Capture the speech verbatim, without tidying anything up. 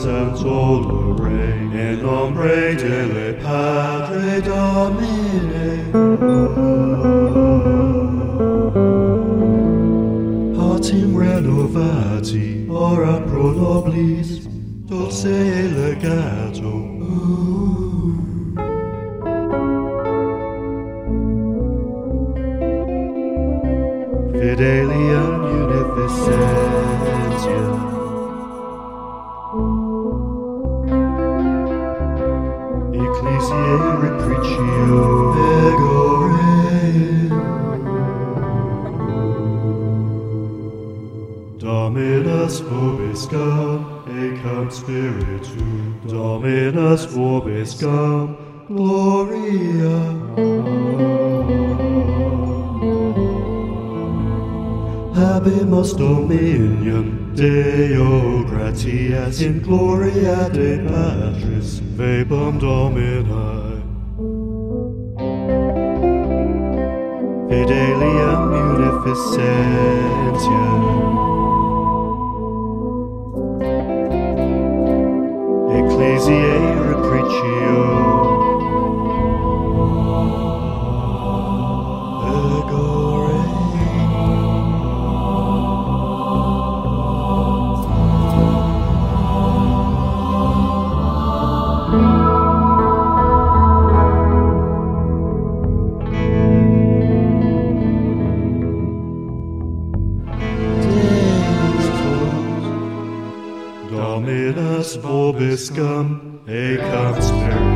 Santo Re, in nombre delle Padre Domine. Partim renovati, ora pro nobis, dulce legato. Fidelium munificentia. Ecclesiae repriccio ego rei. Dominus vobiscum, ecum spiritu. Dominus vobiscum, gloria. Habemus dominion Deo gratias in gloria de Patris verbum Domini. Fidelium munificentia. Ecclesiae repriccio ego rei. Dominus vobiscum, ecum spiritu.